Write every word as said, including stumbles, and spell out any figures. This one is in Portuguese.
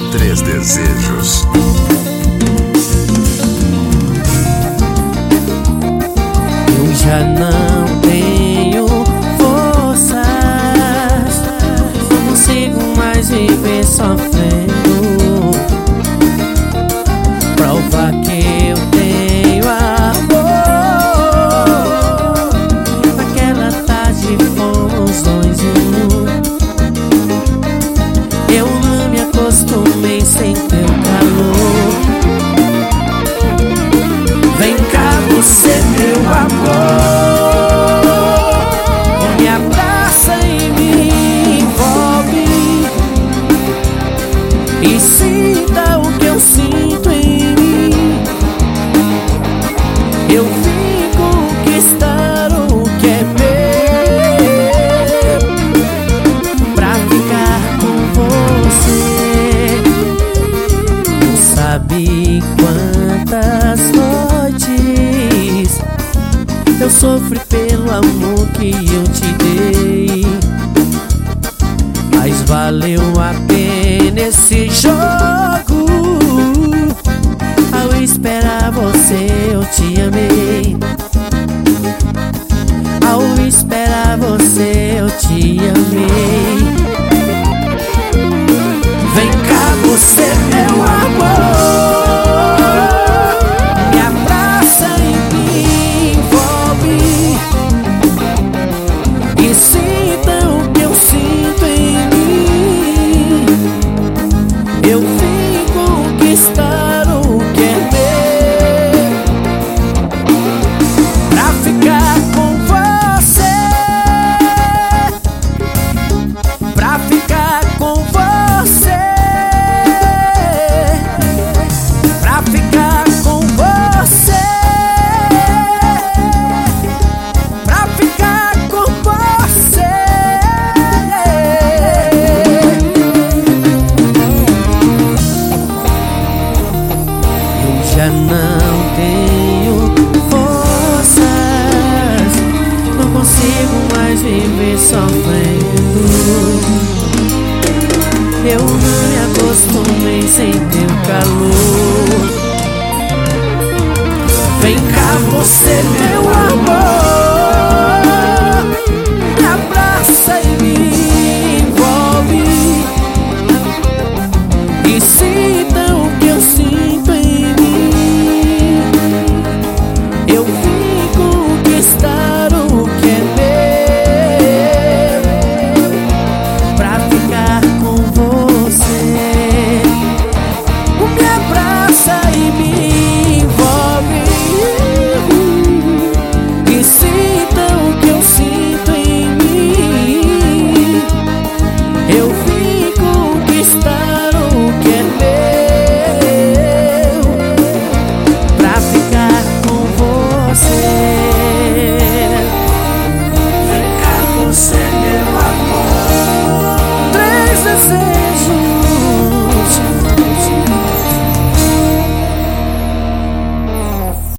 Três Desejos. Eu já não tenho forças, não consigo mais viver sofrendo. Prova que eu tenho amor. Naquela tarde fomos dois em um. Eu não me acostumei sem teu calor. Vem cá, você, meu amor, me abraça e me envolve e sinta o que eu sinto em mim. Eu vim conquistar o que é meu pra ficar com você. Não sabe quantas noites eu sofri pelo amor que eu te dei, mas valeu a pena esse jogo. Ao esperar você eu te amei. Ao esperar você eu te amei. Vem cá, você, meu amor, me abraça e me envolve e sinta o que eu sinto em mim. Eu vim conquistar o que é meu pra ficar com você, pra ficar com você, pra ficar com você, pra ficar com você. Eu já não tenho forças, não consigo mais viver sofrendo. Eu não me acostumei sem teu calor. Vem cá, você, meu